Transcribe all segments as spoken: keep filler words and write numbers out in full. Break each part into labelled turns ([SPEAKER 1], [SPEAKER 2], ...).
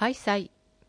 [SPEAKER 1] 開催。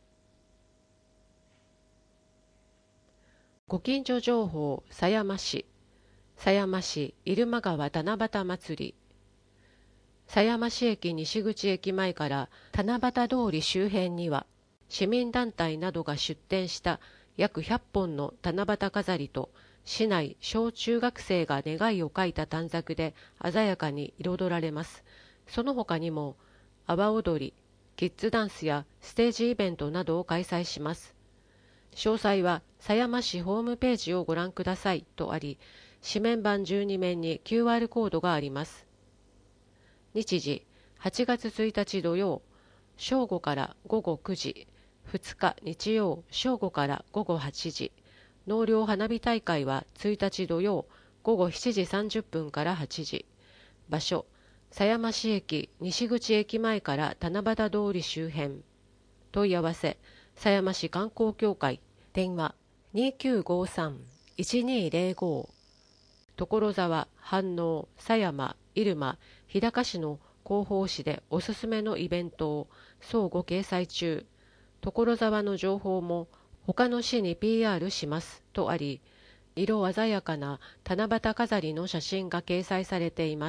[SPEAKER 1] ご近所情報狭山市。狭山市入間川七夕祭り。狭山市駅西口駅前から七夕通り周辺には、市民団体などが出展した約ひゃっぽんの七夕飾りと、市内小中学生が願いを書いた短冊で鮮やかに彩られます。その他にも、阿波踊り、キッズダンスやステージイベントなどを開催します。詳細は狭山市ホームページをご覧くださいとあり、紙面板じゅうにめんに キューアール コードがあります。日時、はちがつついたち土曜、正午からごごくじ、ふつか日曜、正午からごごはちじ、納涼花火大会はついたち土曜、ごごしちじさんじゅっぷんからはちじ、場所、狭山市駅西口駅前から七夕通り周辺。問い合わせ、狭山市観光協会、電話にきゅうごさん いちにーぜろご。所沢、飯能、狭山、入間、日高市の広報誌でおすすめのイベントを相互掲載中。所沢の情報も他の市に ピーアール しますとあり、色鮮やかな七夕飾りの写真が掲載されています。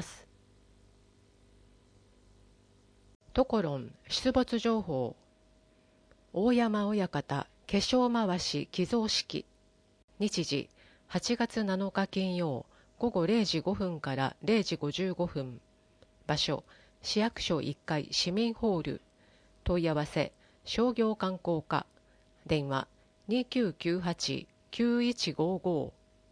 [SPEAKER 1] トコロン出没情報。大山親方化粧回し寄贈式。日時、はちがつなのか金曜、ごごれいじごふんかられいじごじゅうごふん。場所、市役所いっかい市民ホール。問い合わせ、商業観光課。電話にきゅうきゅうはち きゅういちごご。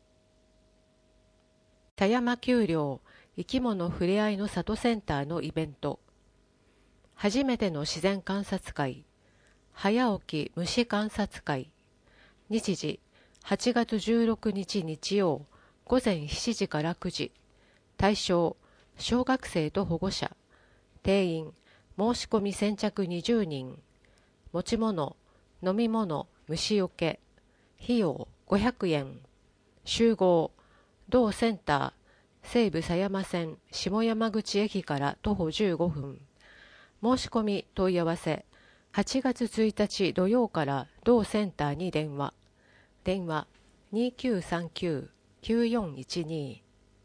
[SPEAKER 1] 狭山丘陵生き物ふれあいの里センターのイベント。初めての自然観察会、早起き虫観察会。日時、はちがつじゅうろくにち日曜、ごぜんしちじからくじ。対象、小学生と保護者。定員、申し込み先着にじゅうにん。持ち物、飲み物、虫よけ。費用、ごひゃくえん。集合、同センター、西武狭山線下山口駅から徒歩じゅうごふん。申し込み問い合わせ、はちがつついたち土曜から同センターに電話。電話にきゅうさんきゅう きゅうよんいちに。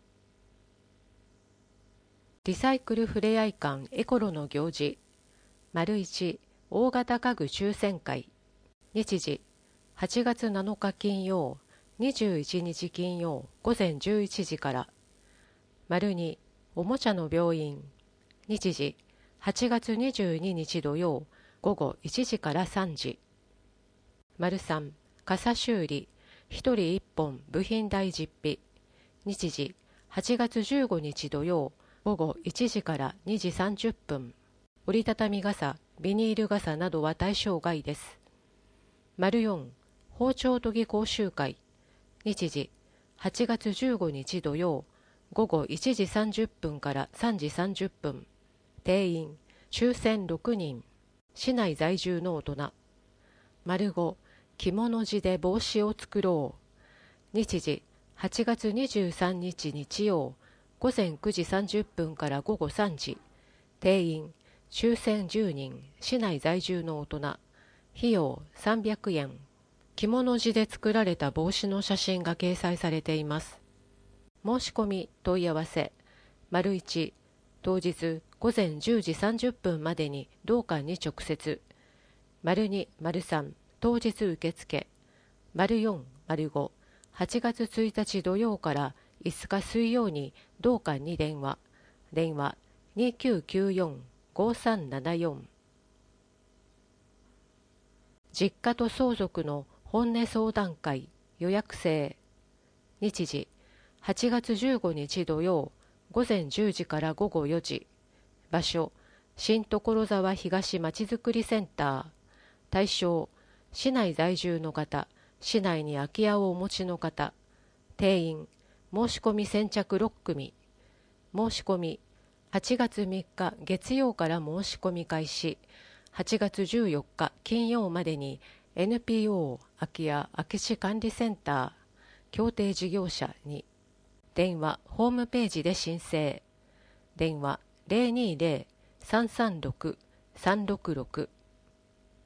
[SPEAKER 1] リサイクルふれあい館エコロの行事。丸一大型家具抽選会。日時、はちがつなのか金曜、にじゅういちにち金曜ごぜんじゅういちじから。丸二おもちゃの病院。日時、はちがつにじゅうににち土曜、ごごいちじからさんじ。丸三傘修理、一人一本部品代実費。日時、はちがつじゅうごにち土曜、ごごいちじからにじさんじゅっぷん。折りたたみ傘、ビニール傘などは対象外です。丸四包丁研ぎ講習会。日時、はちがつじゅうごにち土曜、ごごいちじさんじゅっぷんからさんじさんじゅっぷん。定員、抽選ろくにん。市内在住の大人。丸ご着物地で帽子を作ろう。日時、はちがつにじゅうさんにち日曜、ごぜんくじさんじゅっぷんからごごさんじ。定員、抽選じゅうにん。市内在住の大人。費用さんびゃくえん。着物地で作られた帽子の写真が掲載されています。申し込み問い合わせ、丸一当日ごぜんじゅうじさんじゅっぷんまでに同館に直接。丸二丸三当日受付。丸四丸五はちがつついたち土曜からいつか水曜に同館に電話。電話にきゅうきゅうよん ごさんななよん。実家と相続の本音相談会予約制。日時、はちがつじゅうごにち土曜、ごぜんじゅうじからごごよじ。場所、新所沢東まちづくりセンター。対象、市内在住の方、市内に空き家をお持ちの方。定員、申し込み先着ろっくみ。申し込み、はちがつみっか月曜から申し込み開始。はちがつじゅうよっか金曜までに エヌピーオー 空き家空き地管理センター協定事業者に。電話ホームページで申請。電話 ゼロにゼロ さんさんろく さんろくろく。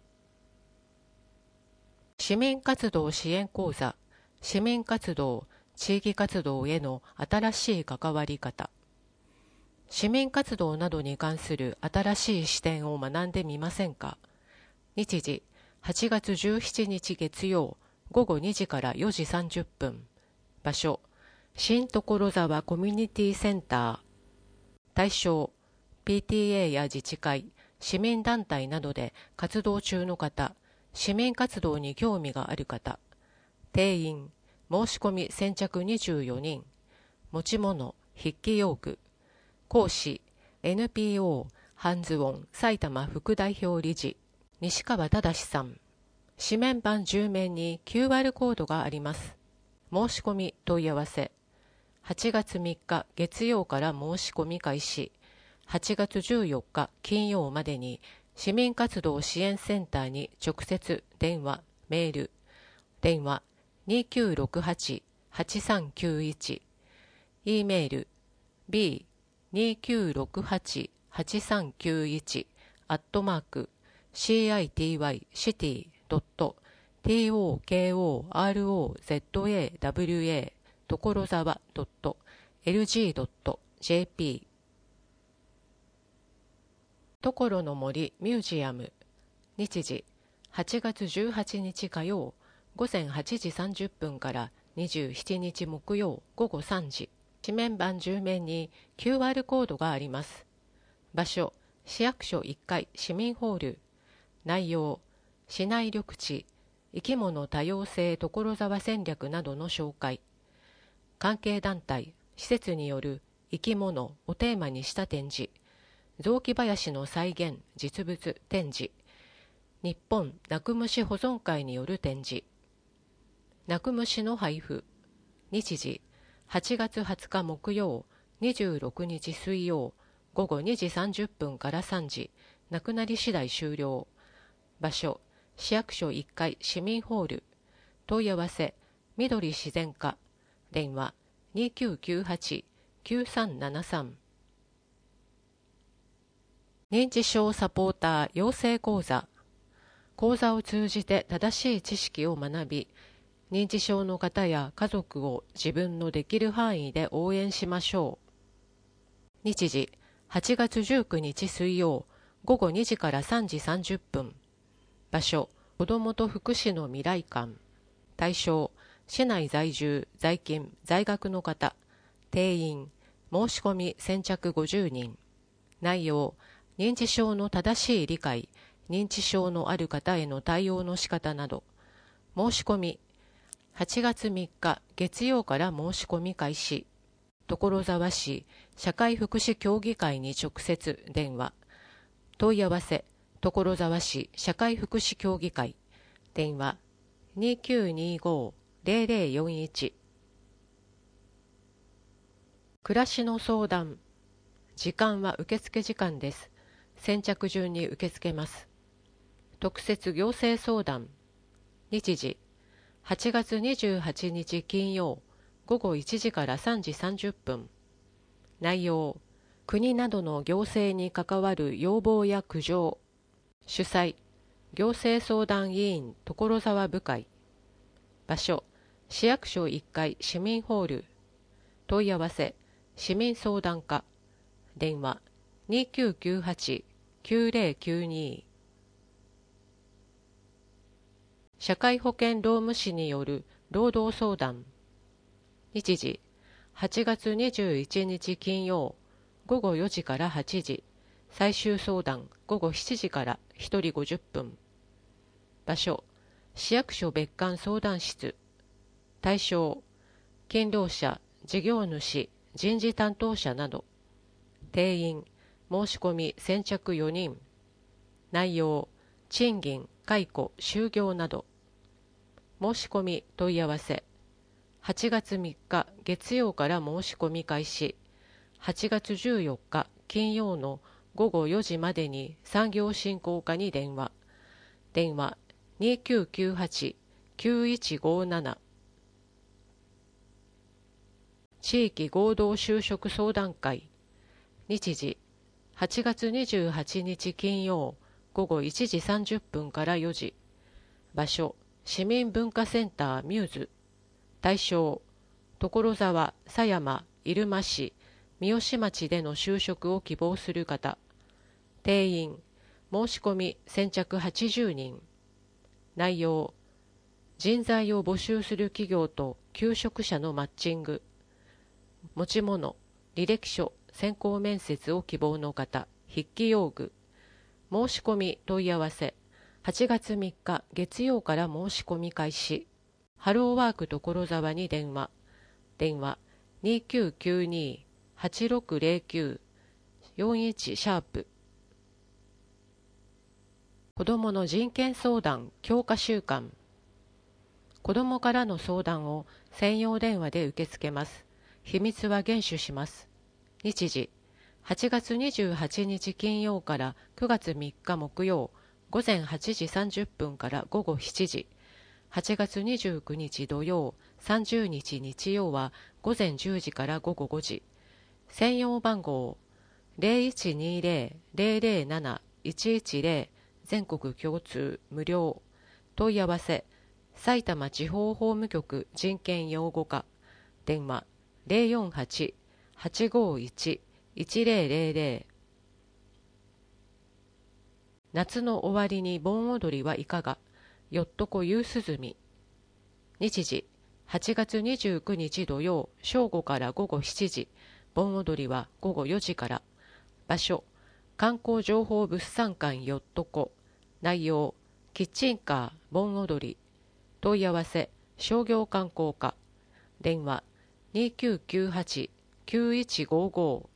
[SPEAKER 1] 市民活動支援講座、市民活動、地域活動への新しい関わり方。市民活動などに関する新しい視点を学んでみませんか。日時、はちがつじゅうしちにち月曜、ごごにじからよじさんじゅっぷん。場所、新所沢コミュニティセンター。対象、ピーティーエー や自治会、市民団体などで活動中の方、市民活動に興味がある方。定員、申し込み先着にじゅうよにん。持ち物、筆記用具。講師、エヌピーオー ハンズオン埼玉副代表理事、西川忠さん。紙面版じゅう面に キューアール コードがあります。申し込み問い合わせ。はちがつみっか月曜から申し込み開始。はちがつじゅうよっか金曜までに市民活動支援センターに直接電話、メール。電話にきゅうろくはち はちさんきゅういち。E メール ビーにきゅうろくはち はちさんきゅういち アットマーク シーアイティーワイ シティ ドット トコロザワ 所沢 ドット エルジー ドット ジェーピー。所の森ミュージアム。日時、はちがつじゅうはちにち火曜、ごぜんはちじさんじゅっぷんからにじゅうしちにち木曜ごごさんじ。紙面版じゅう面に キューアール コードがあります。場所、市役所いっかい市民ホール。内容、市内緑地、生き物多様性所沢戦略などの紹介。関係団体、施設による生き物をテーマにした展示。雑木林の再現実物展示。日本鳴く虫保存会による展示。鳴く虫の配布。日時、はちがつはつか木曜、にじゅうろくにち水曜、ごごにじさんじゅっぷんからさんじ、なくなり次第終了。場所、市役所いっかい市民ホール。問い合わせ、緑自然課。電話、にきゅうきゅうはち きゅうさんななさん。認知症サポーター養成講座。講座を通じて正しい知識を学び、認知症の方や家族を自分のできる範囲で応援しましょう。日時、はちがつじゅうくにち水曜、ごごにじからさんじさんじゅっぷん。場所、子どもと福祉の未来館。対象、市内在住、在勤、在学の方。定員、申し込み先着ごじゅうにん。内容、認知症の正しい理解、認知症のある方への対応の仕方など。申し込み、はちがつみっか月曜から申し込み開始。所沢市社会福祉協議会に直接電話。問い合わせ、所沢市社会福祉協議会。電話、にきゅうにご ゼロゼロよんいち。暮らしの相談。時間は受付時間です。先着順に受け付けます。特設行政相談。日時、はちがつにじゅうはちにち金曜、ごごいちじからさんじさんじゅっぷん。内容、国などの行政に関わる要望や苦情。主催、行政相談委員所沢部会。場所、市役所いっかい市民ホール。問い合わせ、市民相談課。電話、にきゅうきゅうはち きゅうゼロきゅうに。社会保険労務士による労働相談。日時、はちがつにじゅういちにち金曜、ごごよじからはちじ。最終相談ごごしちじからひとりごじゅっぷん。場所、市役所別館相談室。対象、勤労者、事業主、人事担当者など。定員、申し込み先着よにん。内容、賃金、解雇、就業など。申し込み問い合わせ。はちがつみっか月曜から申し込み開始。はちがつじゅうよっか金曜のごごよじまでに産業振興課に電話。電話にきゅうきゅうはち きゅういちごなな。地域合同就職相談会。日時、はちがつにじゅうはちにち金曜、ごごいちじさんじゅっぷんからよじ。場所、 市民文化センターミューズ。対象、所沢、狭山、入間市、三芳町での就職を希望する方。定員、申し込み先着はちじゅうにん。内容、人材を募集する企業と求職者のマッチング。持ち物、履歴書、先行面接を希望の方、筆記用具。申し込み問い合わせ、はちがつみっか月曜から申し込み開始。ハローワーク所沢に電話。電話にきゅうきゅうに はちろくゼロきゅう よんいちシャープ。子どもの人権相談強化週間。子どもからの相談を専用電話で受け付けます。秘密は厳守します。日時、はちがつにじゅうはちにち金曜からくがつみっか木曜、午前はちじさんじゅっぷんから午後しちじ。はちがつにじゅうくにち土曜、さんじゅうにち日曜は午前じゅうじから午後ごじ。専用番号 ゼロいちにゼロ ゼロゼロなないちいちゼロ、全国共通無料。問い合わせ、埼玉地方法務局人権擁護課。電話ゼロよんはち はちごいち いちゼロゼロゼロ。夏の終わりに盆踊りはいかが。よっとこ夕涼み。日時、はちがつにじゅうくにち土曜、正午から午後しちじ。盆踊りは午後よじから。場所、観光情報物産館よっとこ。内容、キッチンカー、盆踊り。問い合わせ、商業観光課。電話、にきゅうきゅうはち きゅういちごご。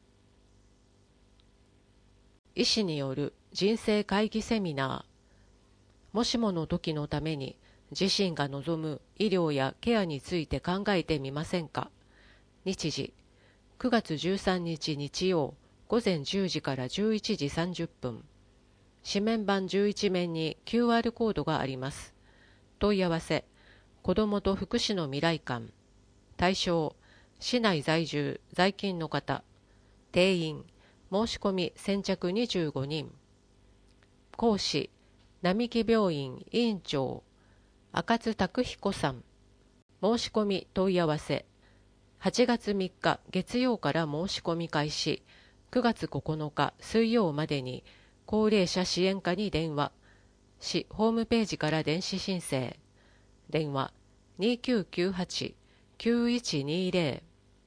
[SPEAKER 1] 医師による人生会議セミナー。もしもの時のために自身が望む医療やケアについて考えてみませんか。日時、くがつじゅうさんにち日曜、午前じゅうじからじゅういちじさんじゅっぷん。紙面板じゅういちめんに キューアール コードがあります。問い合わせ、子どもと福祉の未来館。対象、市内在住、在勤の方。定員、申し込み先着にじゅうごにん。講師、並木病院委員長、赤津拓彦さん。申し込み問い合わせ、はちがつみっか月曜から申し込み開始。くがつここのか水曜までに高齢者支援課に電話。市ホームページから電子申請。電話にきゅうきゅうはち きゅういちにゼロ。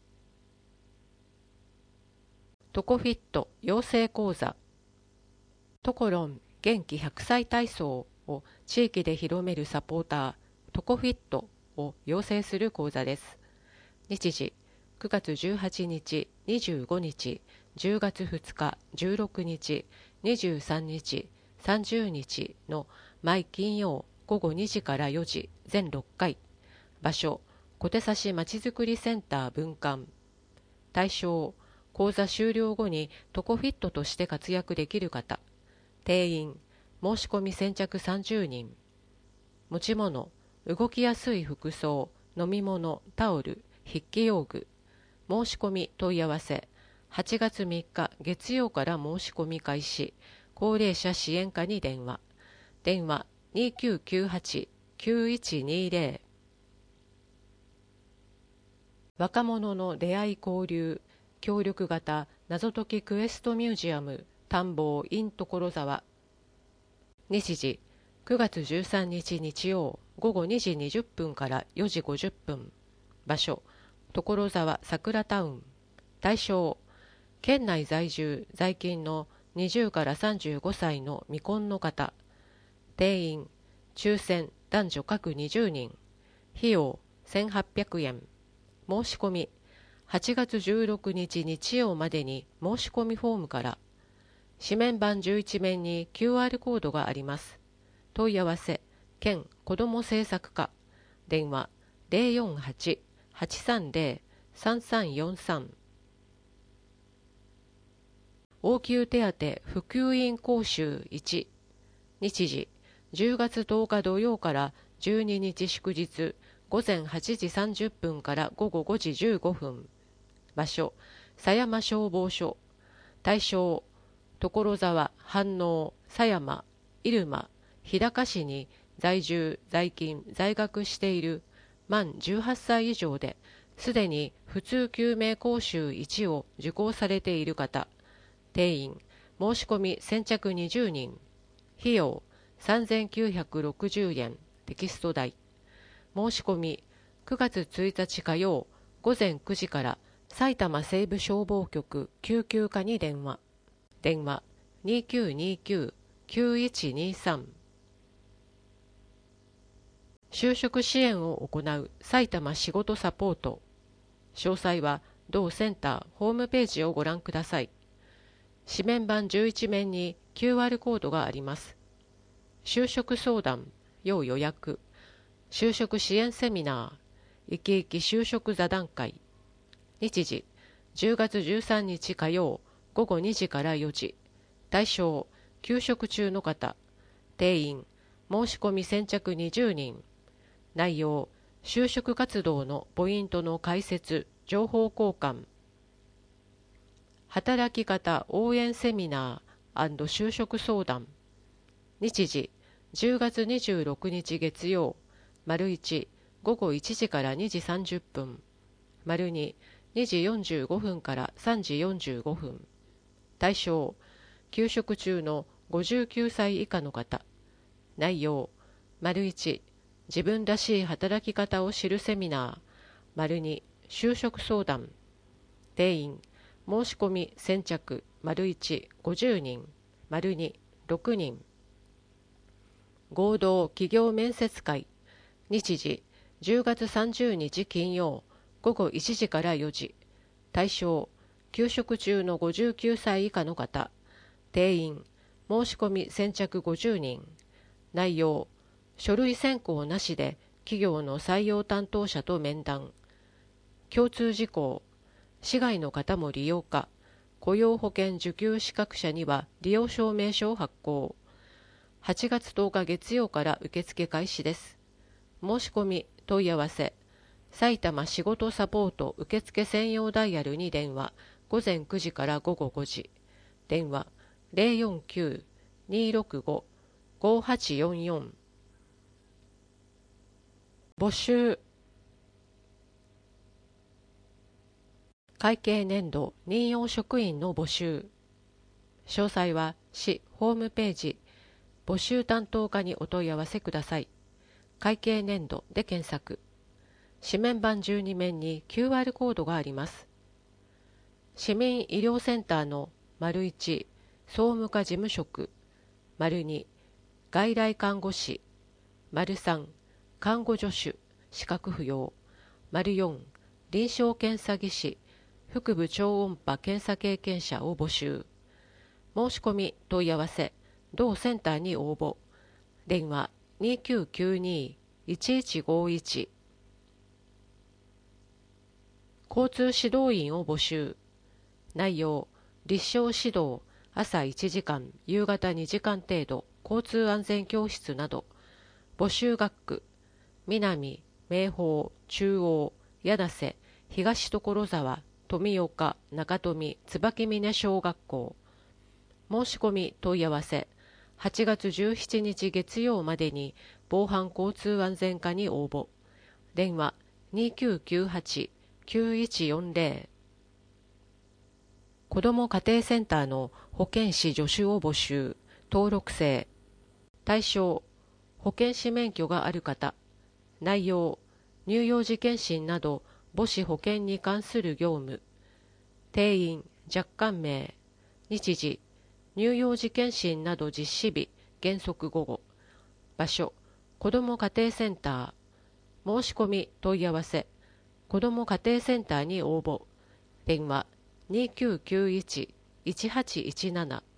[SPEAKER 1] トコフィット養成講座。トコロン元気ひゃくさい体操を地域で広めるサポーター、トコフィットを養成する講座です。日時、くがつじゅうはちにち、にじゅうごにち、じゅうがつふつか、じゅうろくにち、にじゅうさんにち、さんじゅうにちの毎金曜午後にじからよじ、全ろっかい。場所、小手指まちづくりセンター分館。対象、講座終了後にトコフィットとして活躍できる方。定員、申し込み先着さんじゅうにん。持ち物、動きやすい服装、飲み物、タオル、筆記用具。申し込み問い合わせ、はちがつみっか月曜から申し込み開始。高齢者支援課に電話。電話にきゅうきゅうはち きゅういちにゼロ。若者の出会い交流協力型謎解きクエストミュージアム探訪 in 所沢。日時、くがつじゅうさんにち日曜午後にじにじゅっぷんからよじごじゅっぷん。場所、所沢桜タウン。対象、県内在住在勤のにじゅうからさんじゅうごさいの未婚の方。定員、抽選男女各にじゅうにん。費用せんはっぴゃくえん。申し込みはちがつじゅうろくにち日曜までに申し込みフォームから。紙面板じゅういちめんに キューアール コードがあります。問い合わせ、県子ども政策課。電話ゼロよんはち はちさんゼロ さんさんよんさん。応急手当普及員講習いち。日時、じゅうがつとおか土曜からじゅうににち祝日、午前はちじさんじゅっぷんから午後ごじじゅうごふん。場所、狭山消防署。対象、所沢、飯能、狭山、入間、日高市に在住、在勤、在学している満じゅうはっさい以上で、すでに普通救命講習いちを受講されている方、定員、申し込み先着にじゅうにん、費用さんぜんきゅうひゃくろくじゅうえん、テキスト代。申し込みくがつついたち火曜午前くじから埼玉西部消防局救急課に電話。電話にきゅうにきゅう きゅういちにさん。就職支援を行う埼玉仕事サポート。詳細は同センターホームページをご覧ください。紙面板じゅういち面に キューアール コードがあります。就職相談、要予約、就職支援セミナー、いきいき就職座談会。日時、じゅうがつじゅうさんにち火曜、午後にじからよじ。対象、休職中の方。定員、申し込み先着にじゅうにん。内容、就職活動のポイントの解説、情報交換。働き方応援セミナー&就職相談。日時、じゅうがつにじゅうろくにち月曜、丸いち、午後いちじからにじさんじゅっぷん、丸に、にじよんじゅうごふんからさんじよんじゅうごふん。対象、休職中のごじゅうきゅうさい以下の方。内容、丸いち、自分らしい働き方を知るセミナー、丸に、就職相談。定員、申し込み先着、丸いち、ごじゅうにん、丸に、ろくにん。合同企業面接会。日時、じゅうがつさんじゅうにち金曜、午後いちじからよじ。対象、休職中のごじゅうきゅうさい以下の方。定員、申し込み先着ごじゅうにん。内容、書類選考なしで企業の採用担当者と面談。共通事項、市外の方も利用可。雇用保険受給資格者には利用証明書を発行。はちがつとおか月曜から受付開始です。申し込み、問い合わせ、埼玉仕事サポート受付専用ダイヤルに電話、午前くじから午後ごじ。電話、ゼロよんきゅう にーろくご ごはちよんよん。募集。会計年度任用職員の募集。詳細は市ホームページ、募集担当課にお問い合わせください。会計年度で検索。紙面板じゅうに面に キューアール コードがあります。市民医療センターの丸いち、総務課事務職、丸に、外来看護師、丸さん、看護助手、資格不要、丸よん、臨床検査技師、腹部超音波検査経験者を募集。申し込み、問い合わせ、同センターに応募。電話にきゅうきゅうに いちいちごいち。交通指導員を募集。内容、立証指導、朝いちじかん、夕方にじかん程度、交通安全教室など。募集学区、南、明豊、中央、柳瀬、東所沢、富岡、中富、椿峰小学校。申し込み、問い合わせ、はちがつじゅうしちにち月曜までに防犯交通安全課に応募。電話にきゅうきゅうはち きゅういちよんゼロ。子ども家庭センターの保健師助手を募集。登録制。対象、保健師免許がある方。内容、乳幼児健診など母子保健に関する業務。定員、若干名。日時、乳幼児健診など実施日、原則午後。場所、子ども家庭センター。申し込み、問い合わせ、子ども家庭センターに応募。電話、にきゅうきゅういち いちはちいちなな。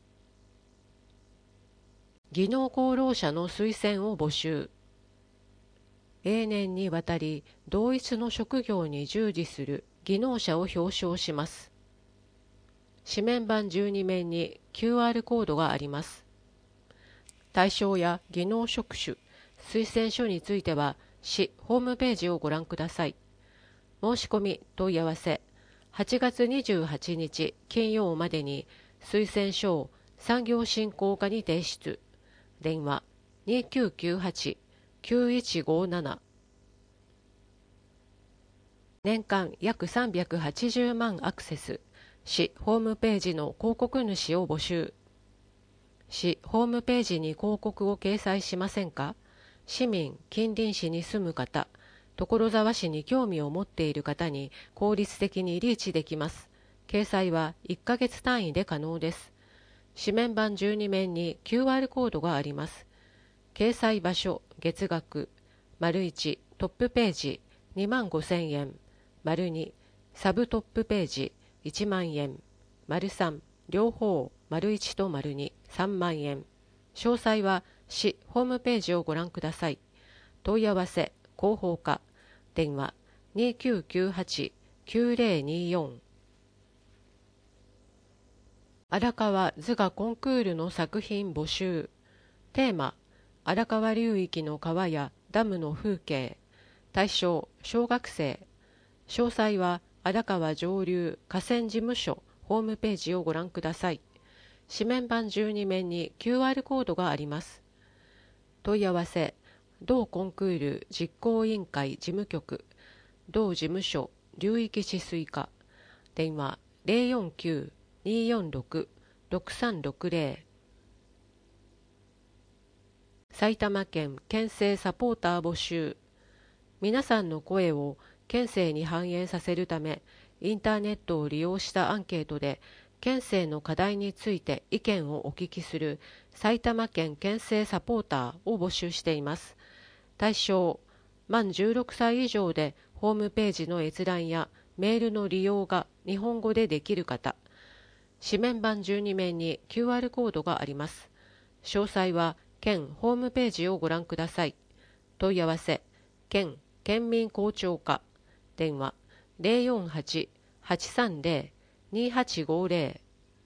[SPEAKER 1] 技能功労者の推薦を募集。永年にわたり同一の職業に従事する技能者を表彰します。紙面板じゅうに面に キューアール コードがあります。対象や技能職種、推薦書については市ホームページをご覧ください。申し込み、問い合わせ、はちがつにじゅうはちにち金曜までに推薦書を産業振興課に提出。電話にきゅうきゅうはち きゅういちごなな。年間約さんびゃくはちじゅうまんアクセス。市ホームページの広告主を募集。市ホームページに広告を掲載しませんか？市民、近隣市に住む方、所沢市に興味を持っている方に効率的にリーチできます。掲載はいっかげつ単位で可能です。紙面版じゅうに面に キューアール コードがあります。掲載場所、月額、丸いち、トップページにまんごせんえん、丸に、サブトップページいちまんえん、丸さん、両方、丸いちと丸に、さんまんえん。詳細は市ホームページをご覧ください。問い合わせ、広報課、電話にきゅうきゅうはち きゅうぜろによん。荒川図画コンクールの作品募集。テーマ、荒川流域の川やダムの風景。対象、小学生。詳細は荒川上流河川事務所ホームページをご覧ください。紙面版じゅうに面に キューアール コードがあります。問い合わせ、同コンクール実行委員会事務局、同事務所流域治水課、電話ゼロよんきゅう にーよんろく ろくさんろくゼロ。埼玉県県政サポーター募集。皆さんの声を県政に反映させるため、インターネットを利用したアンケートで県政の課題について意見をお聞きする埼玉県県政サポーターを募集しています。対象、満じゅうろくさい以上でホームページの閲覧やメールの利用が日本語でできる方。紙面版じゅうに面に キューアール コードがあります。詳細は県ホームページをご覧ください。問い合わせ、県県民公聴課、電話ゼロよんはち はちさんゼロ にはちごゼロ。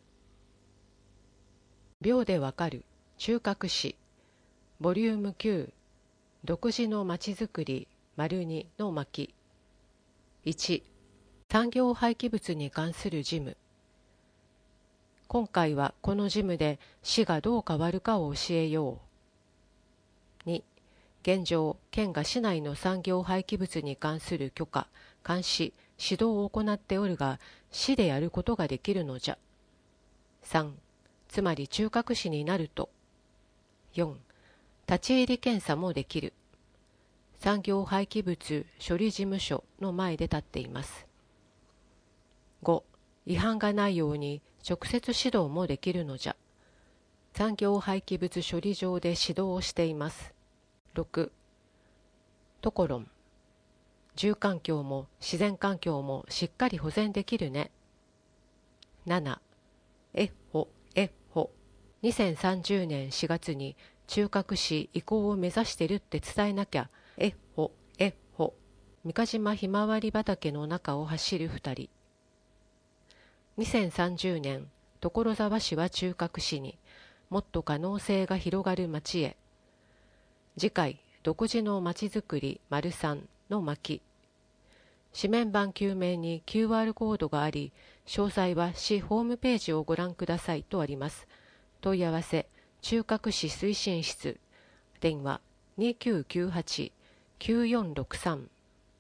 [SPEAKER 1] 秒でわかる中核史ボリュームきゅう、独自のまちづくり丸にの巻。いち、産業廃棄物に関する事務。今回はこの事務で市がどう変わるかを教えよう。に、現状、県が市内の産業廃棄物に関する許可、監視、指導を行っておるが、市でやることができるのじゃ。さん、つまり中核市になると。よん、立ち入り検査もできる。産業廃棄物処理事務所の前で立っています。ご、違反がないように直接指導もできるのじゃ。産業廃棄物処理場で指導をしています。ろく、ところん。住環境も自然環境もしっかり保全できるね。なな、えっほ、えっほ。にせんさんじゅうねんしがつに中核市移行を目指してるって伝えなきゃ。えっほ、えっほ。三ヶ島ひまわり畑の中を走る二人。にせんさんじゅうねん、所沢市は中核市にもっと可能性が広がる街へ。次回、独自のまちづくり丸さんの巻。紙面版きゅう面に キューアール コードがあり、詳細は市ホームページをご覧くださいとあります。問い合わせ、中核市推進室、電話にきゅうきゅうはち きゅうよんろくさん。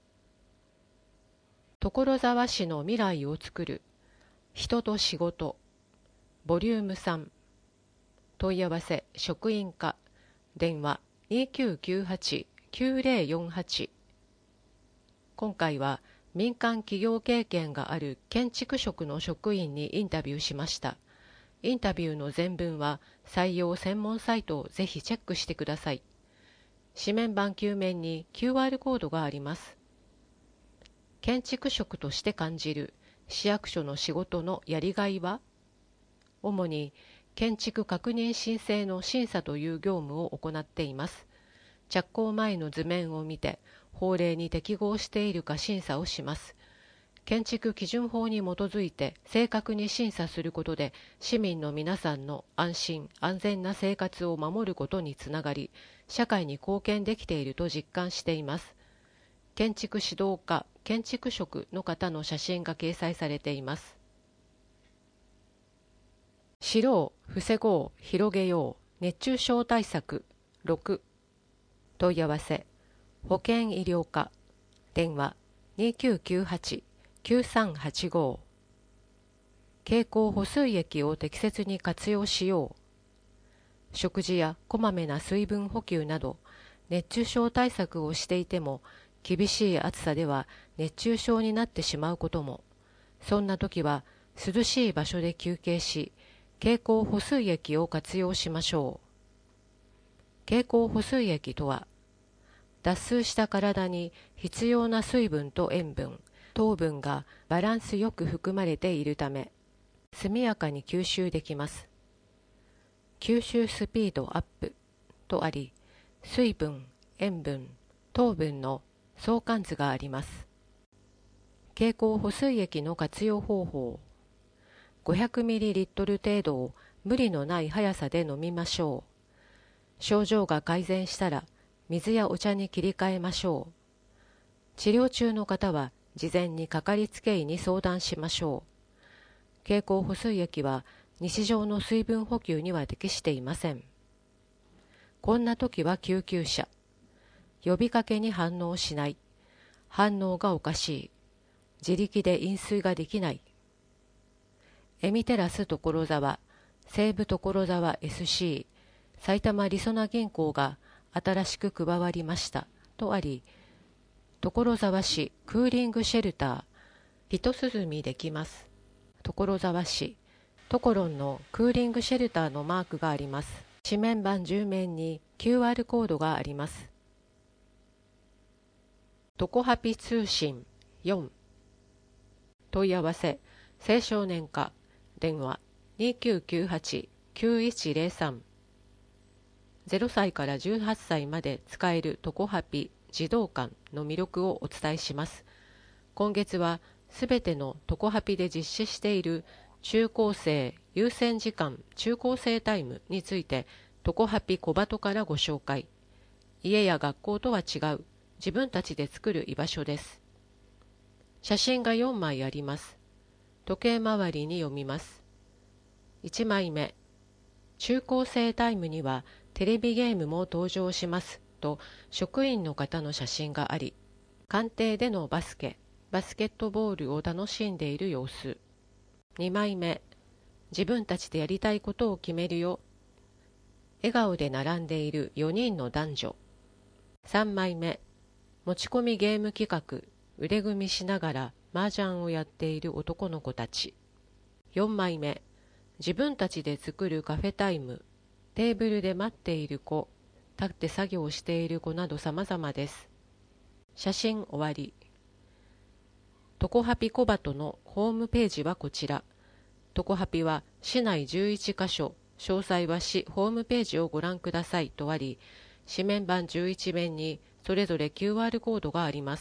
[SPEAKER 1] 所沢市の未来をつくる、人と仕事、ボリュームさん。問い合わせ、職員課、電話にきゅうきゅうはち きゅうぜろよんはち。今回は民間企業経験がある建築職の職員にインタビューしました。インタビューの全文は採用専門サイトをぜひチェックしてください。紙面版きゅう面に キューアール コードがあります。建築職として感じる市役所の仕事のやりがいは？主に建築確認申請の審査という業務を行っています。着工前の図面を見て法令に適合しているか審査をします。建築基準法に基づいて正確に審査することで市民の皆さんの安心安全な生活を守ることにつながり、社会に貢献できていると実感しています。建築指導課、建築職の方の写真が掲載されています。知ろう、防ごう、広げよう、熱中症対策、 ろく。問い合わせ保険医療課電話 にきゅうきゅうはち きゅうさんはちご。経口補水液を適切に活用しよう。食事やこまめな水分補給など熱中症対策をしていても厳しい暑さでは熱中症になってしまうことも。そんな時は涼しい場所で休憩し経口補水液を活用しましょう。経口補水液とは脱水した体に必要な水分と塩分、糖分がバランスよく含まれているため速やかに吸収できます。吸収スピードアップとあり、水分、塩分、糖分の相関図があります。経口補水液の活用方法。ごひゃくミリリットル 程度を無理のない速さで飲みましょう。症状が改善したら水やお茶に切り替えましょう。治療中の方は事前にかかりつけ医に相談しましょう。経口補水液は日常の水分補給には適していません。こんな時は救急車。呼びかけに反応しない。反応がおかしい。自力で飲水ができない。エミテラス所沢、西武所沢 エスシー、埼玉りそな銀行が新しく加わりましたとあり、所沢市クーリングシェルター、一涼みできます。所沢市、トコロンのクーリングシェルターのマークがあります。紙面板じゅう面に キューアール コードがあります。トコハピ通信よん。問い合わせ青少年課電話 にきゅうきゅうはち きゅういちゼロさん。ゼロさいからじゅうはっさいまで使えるトコハピ児童館の魅力をお伝えします。今月はすべてのトコハピで実施している中高生優先時間中高生タイムについてトコハピ小鳩からご紹介。家や学校とは違う自分たちで作る居場所です。写真がよんまいあります。時計回りに読みます。いちまいめ、中高生タイムにはテレビゲームも登場しますと職員の方の写真があり、官邸でのバスケ、バスケットボールを楽しんでいる様子。にまいめ、自分たちでやりたいことを決めるよ。笑顔で並んでいるよにんの男女。さんまいめ、持ち込みゲーム企画、腕組みしながら麻雀をやっている男の子たち。よんまいめ、自分たちで作るカフェタイム、テーブルで待っている子、立って作業している子など様々です。写真終わり。トコハピ小鳩のホームページはこちら。トコハピは市内じゅういちかしょ、詳細は市ホームページをご覧くださいとあり、紙面板じゅういち面にそれぞれ キューアール コードがあります。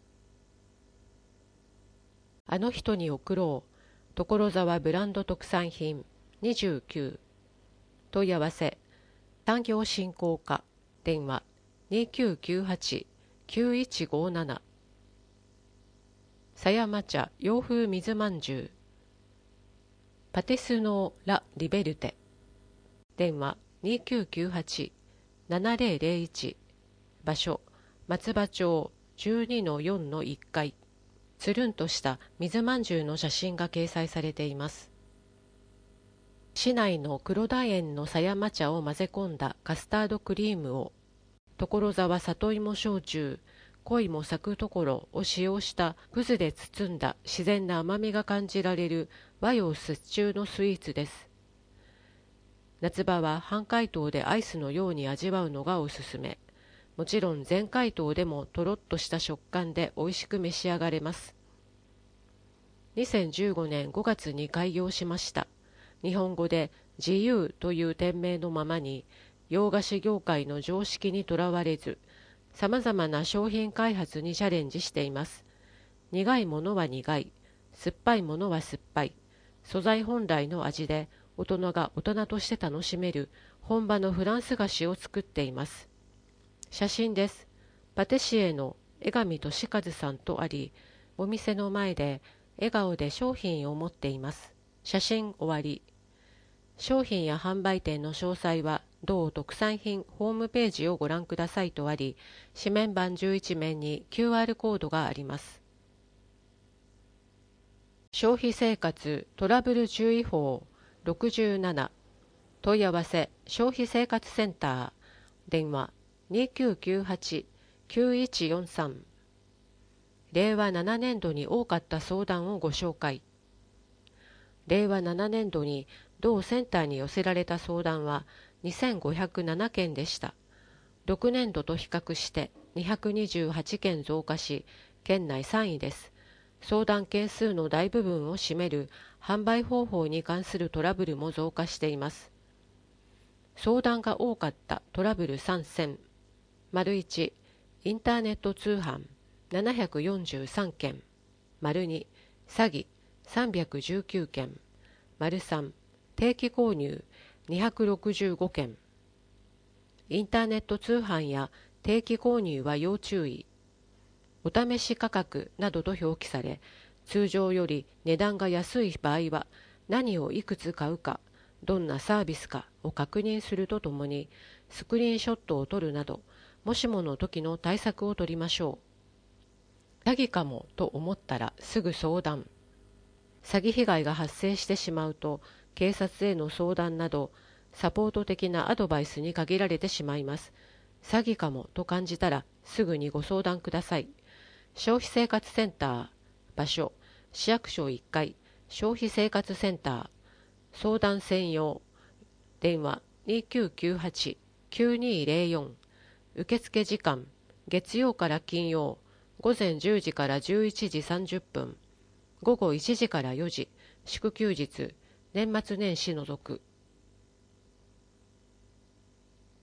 [SPEAKER 1] あの人に送ろう。所沢ブランド特産品にじゅうきゅう。問い合わせ産業振興課電話 にきゅうきゅうはち きゅういちごなな。狭山茶洋風水まんじゅうパティスノーラ・リベルテ電話 にきゅうきゅうはち ななぜろぜろいち。場所松葉町 じゅうにのよんのいっかい。つるんとした水まんじゅうの写真が掲載されています。市内の黒田園の狭山茶を混ぜ込んだカスタードクリームを所沢里芋焼酎恋も咲くところを使用したくずで包んだ自然な甘みが感じられる和洋折衷のスイーツです。夏場は半解凍でアイスのように味わうのがおすすめ。もちろん全解凍でもとろっとした食感で美味しく召し上がれます。にせんじゅうごねんごがつに開業しました。日本語で自由という店名のままに洋菓子業界の常識にとらわれず、さまざまな商品開発にチャレンジしています。苦いものは苦い、酸っぱいものは酸っぱい、素材本来の味で大人が大人として楽しめる本場のフランス菓子を作っています。写真です。パティシエの江上俊和さんとあり、お店の前で笑顔で商品を持っています。写真終わり。商品や販売店の詳細は同特産品ホームページをご覧くださいとあり、紙面板じゅういち面に キューアール コードがあります。消費生活トラブル注意報ろくじゅうなな、問い合わせ消費生活センター、電話にきゅうきゅうはち きゅういちよんさん。れいわななねんどに多かった相談をご紹介。れいわななねんどに同センターに寄せられた相談はにせんごひゃくななけんでした。ろくねんどと比較してにひゃくにじゅうはちけん増加し、県内さんいです。相談件数の大部分を占める販売方法に関するトラブルも増加しています。相談が多かったトラブルさんせん。いち、インターネット通販ななひゃくよんじゅうさんけん。に、詐欺さんびゃくじゅうきゅうけん。さん、定期購入にひゃくろくじゅうごけん。インターネット通販や定期購入は要注意。お試し価格などと表記され、通常より値段が安い場合は何をいくつ買うか、どんなサービスかを確認するとともに、スクリーンショットを撮るなど、もしもの時の対策を取りましょう。詐欺かもと思ったらすぐ相談。詐欺被害が発生してしまうと、警察への相談など、サポート的なアドバイスに限られてしまいます。詐欺かもと感じたらすぐにご相談ください。消費生活センター、場所、市役所いっかい、消費生活センター、相談専用、電話にきゅうきゅうはち きゅうにぜろよん、受付時間、月曜から金曜、ごぜんじゅうじからじゅういちじさんじゅっぷん、ごごいちじからよじ、祝休日、年末年始除く。